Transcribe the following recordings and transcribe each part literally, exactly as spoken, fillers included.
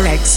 Rx.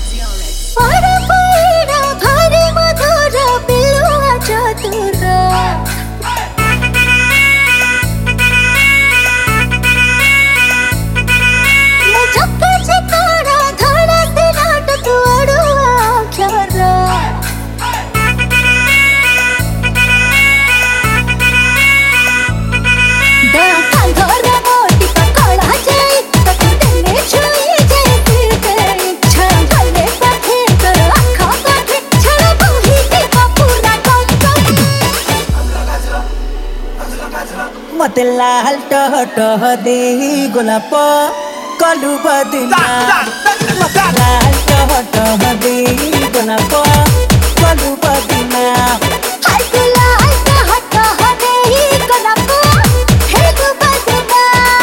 मते लाल टह टह दे गोलाप कलु बदना मते लाल टह टह दे गोलाप कलु बदना हाय गुलाल टह टह दे गोलाप हे गु बदना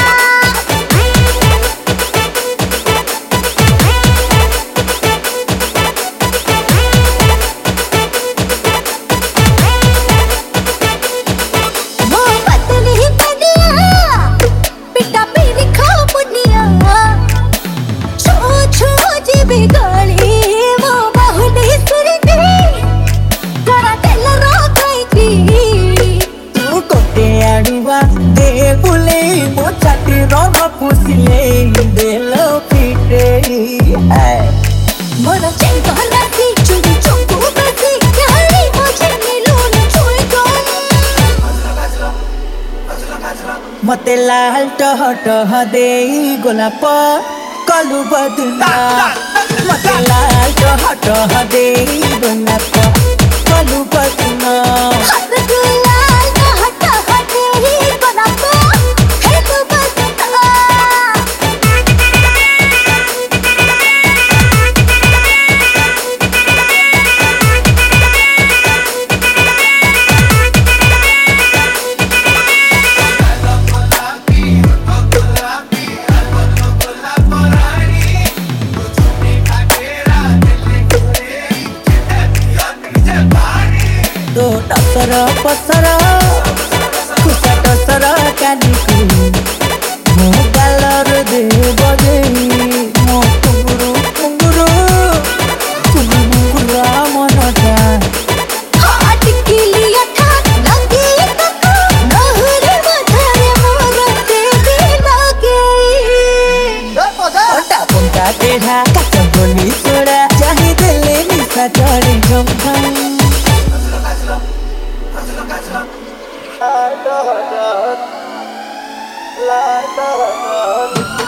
मोरा चेंग हलाती चुड़ी चुकू बसी यारी मुझे मिलून छुई दो मते लाल टह टह दे गोलाप कलु बदना मते लाल टह टह दे गोलाप कलु बदना हाय गुलाल टह टह दे गोलाप हे गु बदना तो दसर पसर खुशा दसर कालिकु मो गालर दे बजे मो कुंगुरु कुंगुरु कुंगुरा मनटा हाट की लिया था लगी तक नहरे मधारे मोरते भी लगे ओटा पुंता तेढ़ा काच बोली सोड़ा चाहे दिले निशा चढ़े झमझम La la la la